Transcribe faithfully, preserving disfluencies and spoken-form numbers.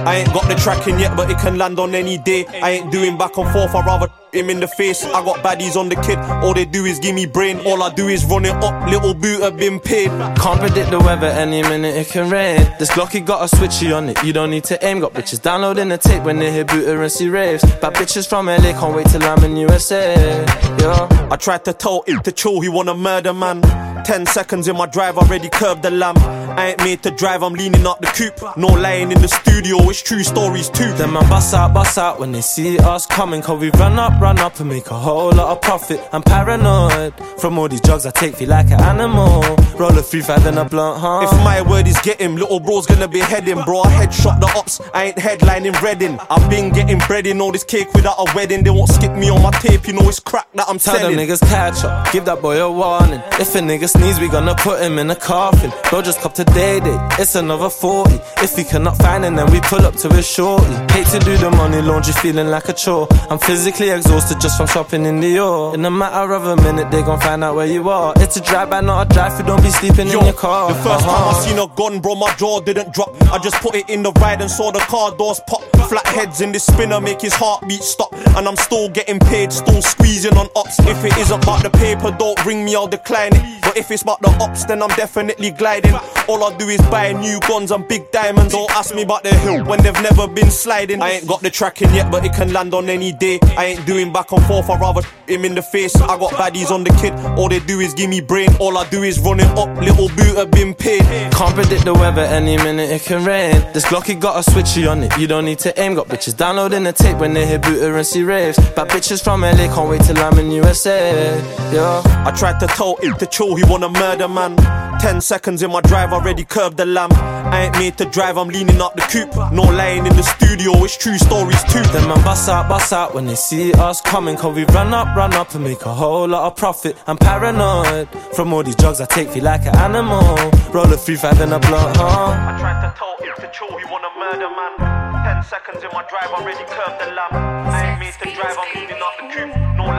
I ain't got the tracking yet, but it can land on any day. I ain't doing back and forth, I'd rather him in the face. I got baddies on the kid, all they do is give me brain. All I do is run it up, little boot have been paid. Can't predict the weather, any minute it can rain. This Glocky got a switchy on it, you don't need to aim. Got bitches downloading the tape when they hear Booter and see raves. Bad bitches from L A, can't wait till I'm in U S A. Yeah. I tried to tell him to chill, he wanna murder man. Ten seconds in my drive, already curbed the lamp. I ain't made to drive, I'm leaning up the coupe. No lying in the studio, it's true stories too. Them man bust out, bust out when they see us coming. Cause we run up, run up and make a whole lot of profit. I'm paranoid from all these drugs I take, feel like an animal. Roll a three five then a blunt, huh? If my word is get him, little bro's gonna be heading. Bro, I headshot the ops, I ain't headlining Reading. I've been getting bread in all this cake without a wedding. They won't skip me on my tape, you know it's crack that I'm Tell selling. them niggas catch up, give that boy a warning. If a nigga sneeze, we gonna put him in a coffin. Bro just cop to day day, it's another forty. If we cannot find him, then we pull up to his shorty. Hate to do the money laundry, feeling like a chore. I'm physically exhausted just from shopping in the York. In a matter of a minute, they gon' find out where you are. It's a drive-by, not a drive-through, don't be sleeping Yo, in your car. The first uh-huh. time I seen a gun, bro, my jaw didn't drop. I just put it in the ride and saw the car doors pop. Flat heads in this spinner make his heartbeat stop. And I'm still getting paid, still squeezing on ops. If it isn't about the paper, don't ring me, I'll decline it. But if it's about the ops, then I'm definitely gliding. All I do is buy new guns and big diamonds. Don't ask me about the hill when they've never been sliding. I ain't got the tracking yet, but it can land on any day. I ain't doing back and forth, I'd rather him in the face. I got baddies on the kid, all they do is give me brain. All I do is run it up, little boot have been paid. Can't predict the weather, any minute it can rain. This Glocky got a switchy on it, you don't need to aim. Got bitches downloading the tape when they hear Booter and see raves. Bad bitches from L A, can't wait till I'm in U S A. Yeah. I tried to tell him to chill, he wanna murder man. Ten seconds in my drive, already curbed the lamp. I ain't made to drive, I'm leaning up the coupe. No lying in the studio, it's true stories too. Them man bust out, bust out when they see us coming. Cause we run up, run up and make a whole lot of profit. I'm paranoid from all these drugs I take, feel like an animal. Roll a three five in a blunt, huh? I tried to tell him to chill, he wanna murder man. Ten seconds in my drive, already curbed the lamp. I ain't made to drive, I'm leaning up the coupe. No